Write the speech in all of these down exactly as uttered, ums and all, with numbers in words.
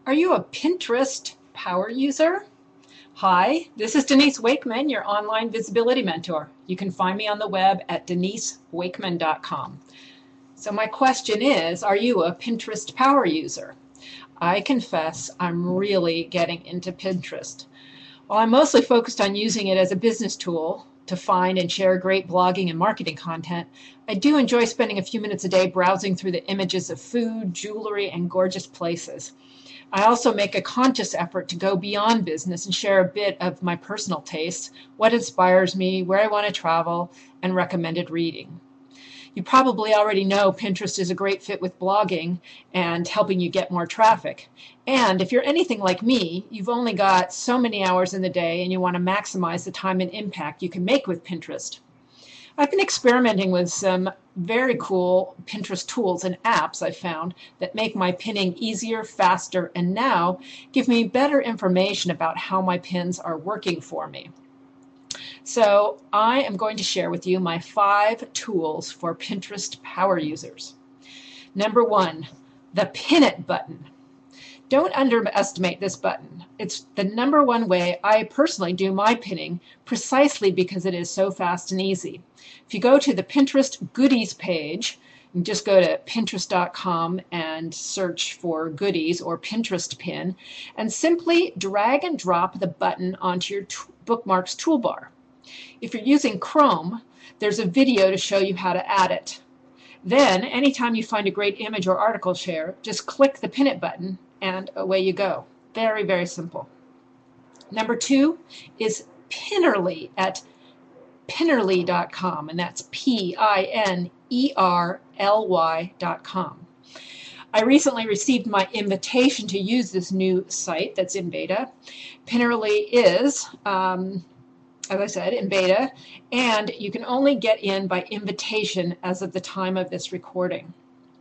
Are you a Pinterest power user? Hi, this is Denise Wakeman, your online visibility mentor. You can find me on the web at denise wakeman dot com. So my question is, are you a Pinterest power user? I confess I'm really getting into Pinterest. While I'm mostly focused on using it as a business tool to find and share great blogging and marketing content, I do enjoy spending a few minutes a day browsing through the images of food, jewelry, and gorgeous places. I also make a conscious effort to go beyond business and share a bit of my personal tastes, what inspires me, where I want to travel, and recommended reading. You probably already know Pinterest is a great fit with blogging and helping you get more traffic. And if you're anything like me, you've only got so many hours in the day and you want to maximize the time and impact you can make with Pinterest. I've been experimenting with some very cool Pinterest tools and apps I've found that make my pinning easier, faster, and now give me better information about how my pins are working for me. So I am going to share with you my five tools for Pinterest power users. Number one, the Pin It button. Don't underestimate this button. It's the number one way I personally do my pinning, precisely because it is so fast and easy. If you go to the Pinterest goodies page, you just go to pinterest dot com and search for goodies or Pinterest pin, and simply drag and drop the button onto your bookmarks toolbar. If you're using Chrome, there's a video to show you how to add it. Then, anytime you find a great image or article share, just click the Pin It button and away you go. Very, very simple. Number two is Pinnerly at pinnerly dot com, and that's P I N E R L Y dot com. I recently received my invitation to use this new site that's in beta. Pinnerly is, um, as I said, in beta, and you can only get in by invitation as of the time of this recording.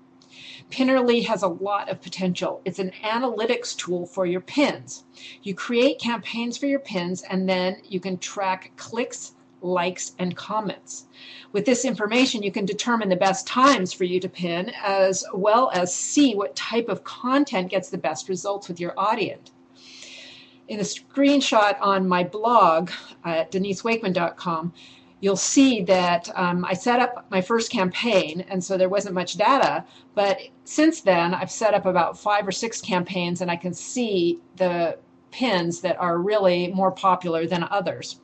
Pinnerly has a lot of potential. It's an analytics tool for your pins. You create campaigns for your pins, and then you can track clicks, likes, and comments. With this information, you can determine the best times for you to pin, as well as see what type of content gets the best results with your audience. In the screenshot on my blog at denise wakeman dot com, you'll see that um, I set up my first campaign, and so there wasn't much data, but since then I've set up about five or six campaigns, and I can see the pins that are really more popular than others.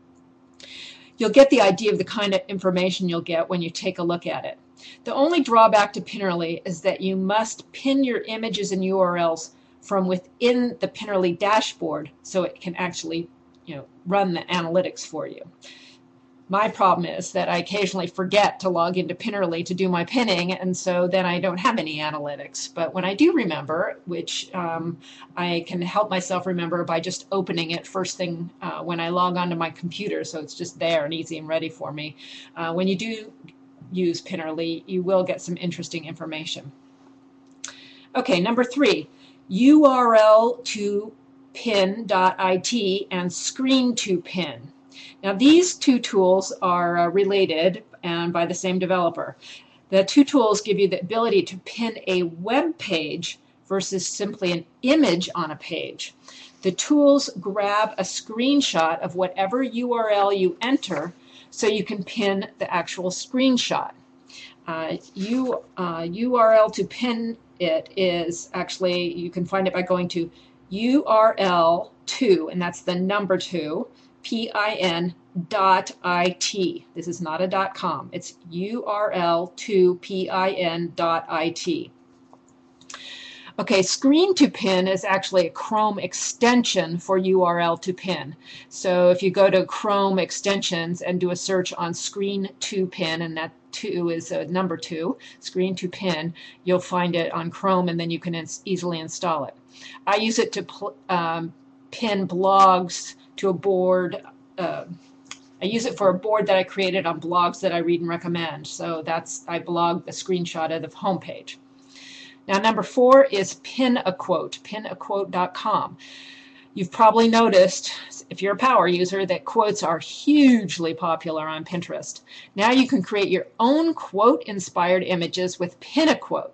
You'll get the idea of the kind of information you'll get when you take a look at it. The only drawback to Pinnerly is that you must pin your images and U R Ls from within the Pinnerly dashboard so it can actually, you know, run the analytics for you. My problem is that I occasionally forget to log into Pinnerly to do my pinning, and so then I don't have any analytics. But when I do remember, which um, I can help myself remember by just opening it first thing uh, when I log onto my computer, so it's just there and easy and ready for me. Uh, when you do use Pinnerly, you will get some interesting information. Okay, number three, U R L to pin dot I T and Screen to Pin. Now these two tools are uh, related and by the same developer. The two tools give you the ability to pin a web page versus simply an image on a page. The tools grab a screenshot of whatever U R L you enter so you can pin the actual screenshot. Uh, you, uh, U R L to pin it is actually, you can find it by going to U R L two, and that's the number two, P I N dot I T. This is not a dot com. It's U R L two P I N dot I T. Okay, Screen to Pin is actually a Chrome extension for U R L to Pin. So if you go to Chrome extensions and do a search on Screen to Pin, and that two is a number two, Screen to Pin, you'll find it on Chrome, and then you can ins easily install it. I use it to um, pin blogs to a board. Uh, I use it for a board that I created on blogs that I read and recommend. So that's, I blog the screenshot of the homepage. Now number four is Pin a Quote, pin a quote dot com. You've probably noticed, if you're a power user, that quotes are hugely popular on Pinterest. Now you can create your own quote-inspired images with Pin a Quote.